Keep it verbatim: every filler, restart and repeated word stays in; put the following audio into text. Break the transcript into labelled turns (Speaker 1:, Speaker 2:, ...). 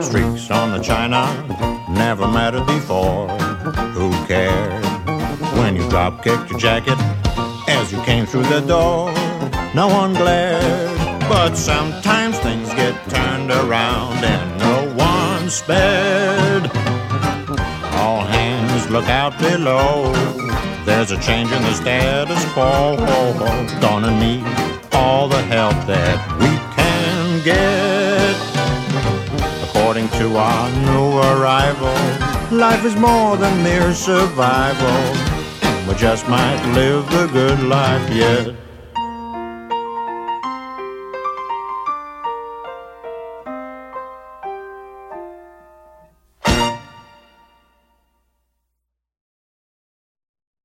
Speaker 1: streaks on the china never mattered before. Who cared when you drop kicked your jacket as you came through the door? No one glared, but sometimes things get turned around and no one spared. All hands look out below. There's a change in the status quo. Gonna need all the help that we can get. According to our new arrival, life is more than mere survival. We just might live the good life yet.